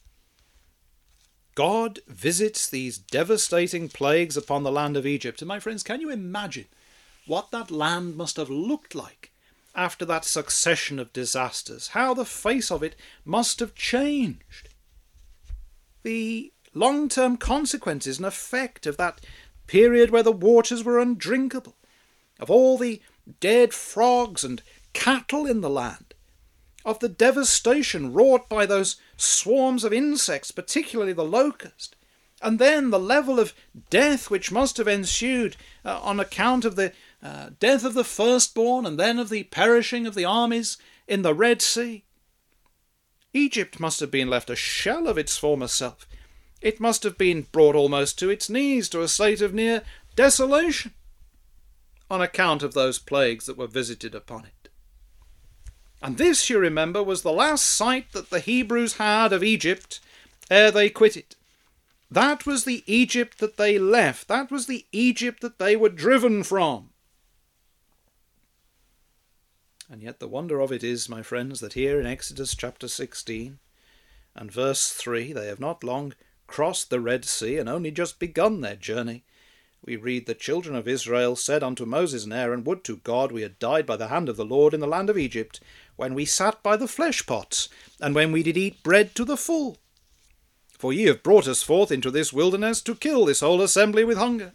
God visits these devastating plagues upon the land of Egypt. And my friends, can you imagine what that land must have looked like after that succession of disasters? How the face of it must have changed. The long-term consequences and effect of that period where the waters were undrinkable, of all the dead frogs and cattle in the land, of the devastation wrought by those swarms of insects, particularly the locust, and then the level of death which must have ensued on account of the death of the firstborn and then of the perishing of the armies in the Red Sea. Egypt must have been left a shell of its former self. It must have been brought almost to its knees, to a state of near desolation, on account of those plagues that were visited upon it. And this, you remember, was the last sight that the Hebrews had of Egypt ere they quitted. That was the Egypt that they left. That was the Egypt that they were driven from. And yet the wonder of it is, my friends, that here in Exodus chapter 16 and verse 3, they have not long crossed the Red Sea and only just begun their journey. We read, "The children of Israel said unto Moses and Aaron, Would to God we had died by the hand of the Lord in the land of Egypt, when we sat by the flesh pots, and when we did eat bread to the full. For ye have brought us forth into this wilderness to kill this whole assembly with hunger."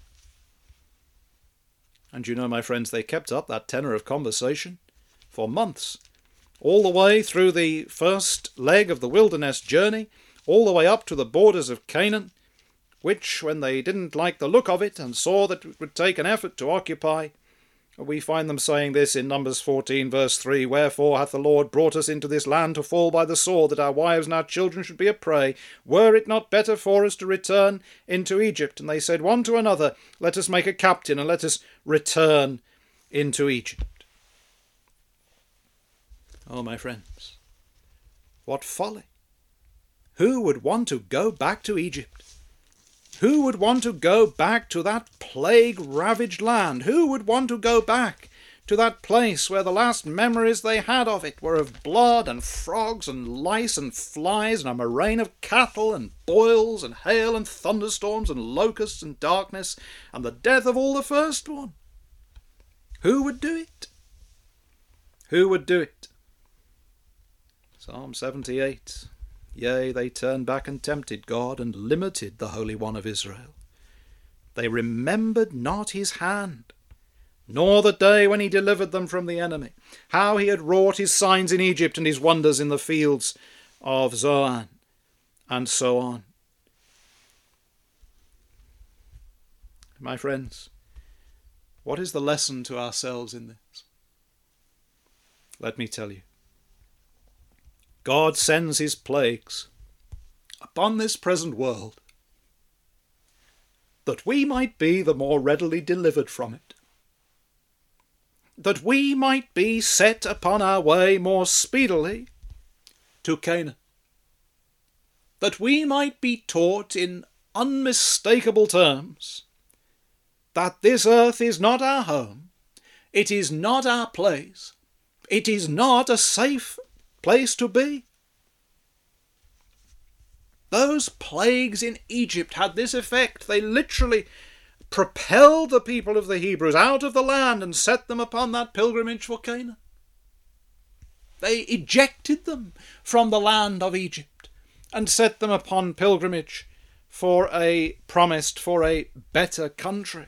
And you know, my friends, they kept up that tenor of conversation for months, all the way through the first leg of the wilderness journey, all the way up to the borders of Canaan, which, when they didn't like the look of it and saw that it would take an effort to occupy, we find them saying this in Numbers 14 verse 3, "Wherefore hath the Lord brought us into this land to fall by the sword, that our wives and our children should be a prey? Were it not better for us to return into Egypt? And they said one to another, Let us make a captain, and let us return into Egypt." Oh, my friends, what folly! Who would want to go back to Egypt? Who would want to go back to that plague-ravaged land? Who would want to go back to that place where the last memories they had of it were of blood and frogs and lice and flies and a murrain of cattle and boils and hail and thunderstorms and locusts and darkness and the death of all the firstborn? Who would do it? Who would do it? Psalm 78. Yea, they turned back and tempted God, and limited the Holy One of Israel. They remembered not his hand, nor the day when he delivered them from the enemy, how he had wrought his signs in Egypt and his wonders in the fields of Zoan, and so on. My friends, what is the lesson to ourselves in this? Let me tell you. God sends his plagues upon this present world that we might be the more readily delivered from it, that we might be set upon our way more speedily to Canaan, that we might be taught in unmistakable terms that this earth is not our home, it is not our place, it is not a safe place to be. Those plagues in Egypt had this effect. They literally propelled the people of the Hebrews out of the land and set them upon that pilgrimage for Canaan. They ejected them from the land of Egypt and set them upon pilgrimage for a better country.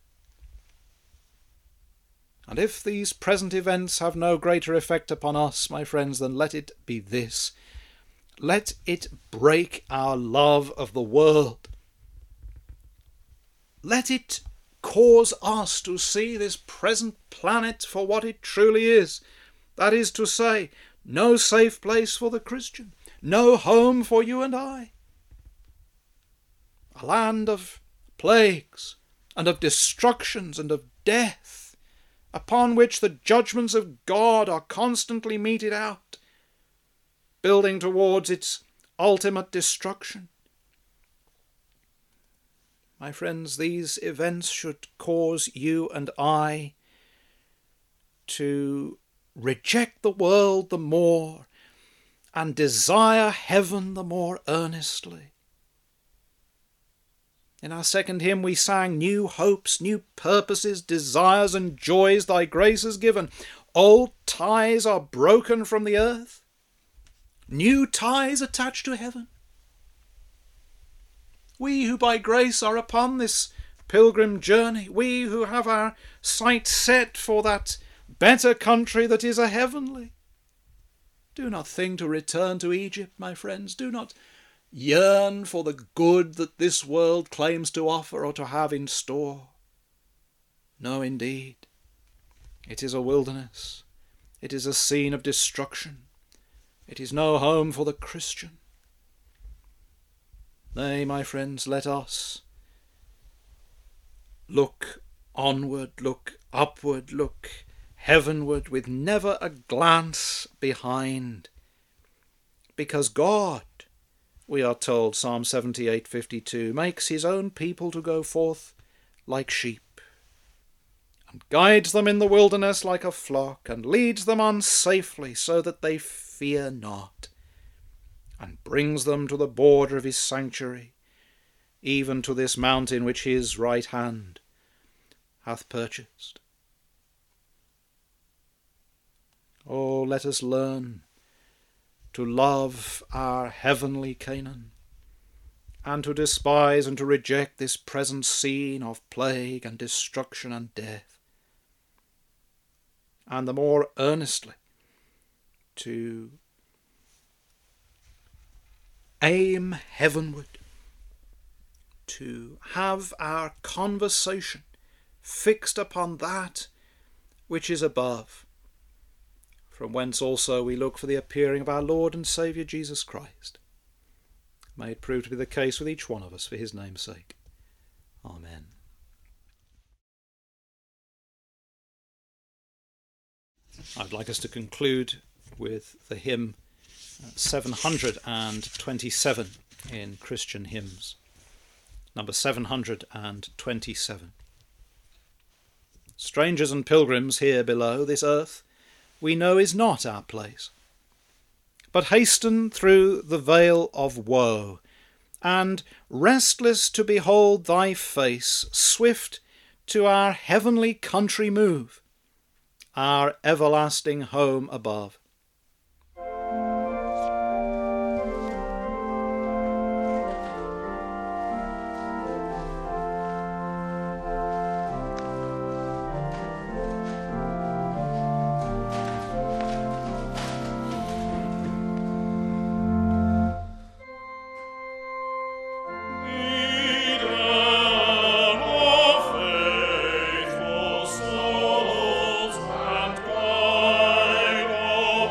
And if these present events have no greater effect upon us, my friends, then let it be this. Let it break our love of the world. Let it cause us to see this present planet for what it truly is. That is to say, no safe place for the Christian, no home for you and I. A land of plagues and of destructions and of death, upon which the judgments of God are constantly meted out, building towards its ultimate destruction. My friends, these events should cause you and I to reject the world the more and desire heaven the more earnestly. In our second hymn we sang, "New hopes, new purposes, desires and joys thy grace has given. Old ties are broken from the earth, new ties attached to heaven." We who by grace are upon this pilgrim journey, we who have our sight set for that better country that is a heavenly, do not think to return to Egypt, my friends. Do not yearn for the good that this world claims to offer or to have in store. No, indeed. It is a wilderness. It is a scene of destruction. It is no home for the Christian. Nay, my friends, let us look onward, look upward, look heavenward, with never a glance behind. Because God, we are told, Psalm 78:52, makes his own people to go forth like sheep. and guides them in the wilderness like a flock, and leads them on safely so that they fear not, and brings them to the border of his sanctuary, even to this mountain which his right hand hath purchased. Oh, let us learn to love our heavenly Canaan, and to despise and to reject this present scene of plague and destruction and death, and the more earnestly to aim heavenward, to have our conversation fixed upon that which is above, from whence also we look for the appearing of our Lord and Saviour Jesus Christ. May it prove to be the case with each one of us for his name's sake. Amen. I'd like us to conclude with the hymn 727 in Christian hymns. Number 727. Strangers and pilgrims here below, this earth we know is not our place, but hasten through the vale of woe, and, restless to behold thy face, swift to our heavenly country move, our everlasting home above. Souls and guide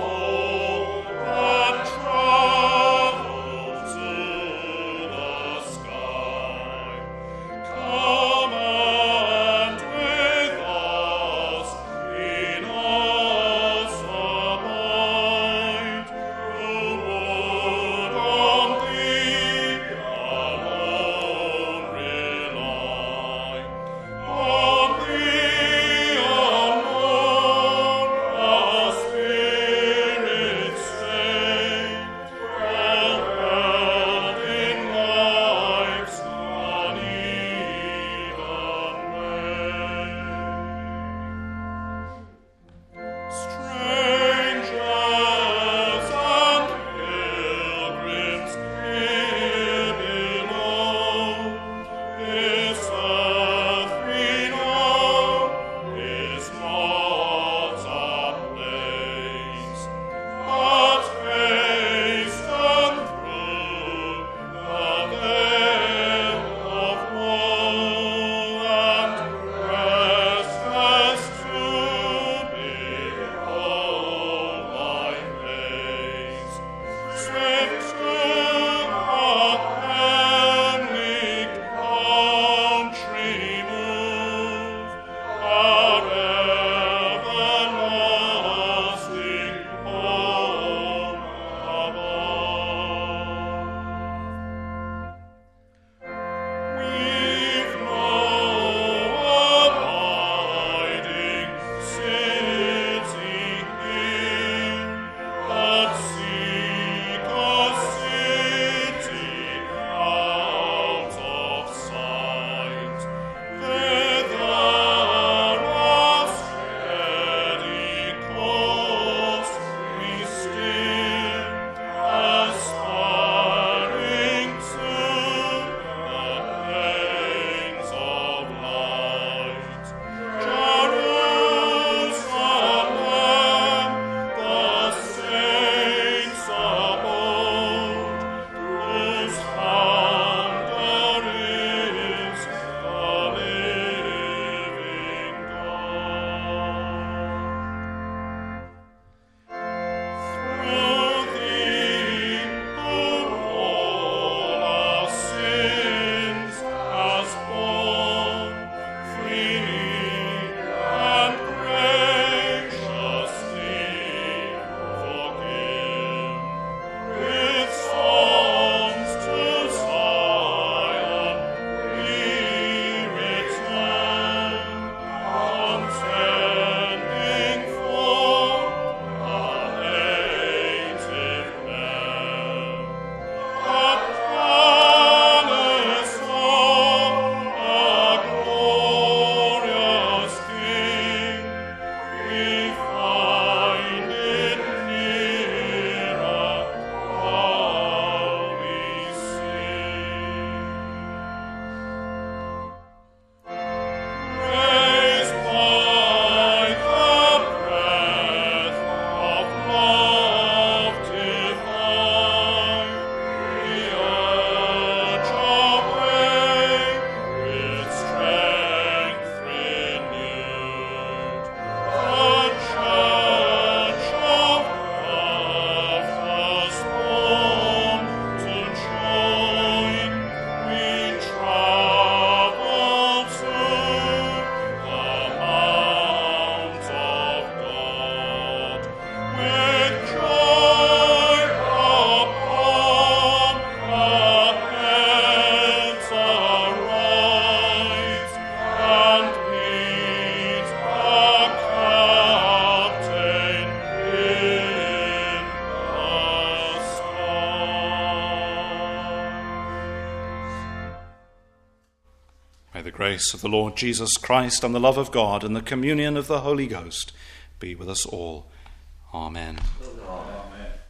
May the grace of the Lord Jesus Christ and the love of God and the communion of the Holy Ghost be with us all. Amen. Amen.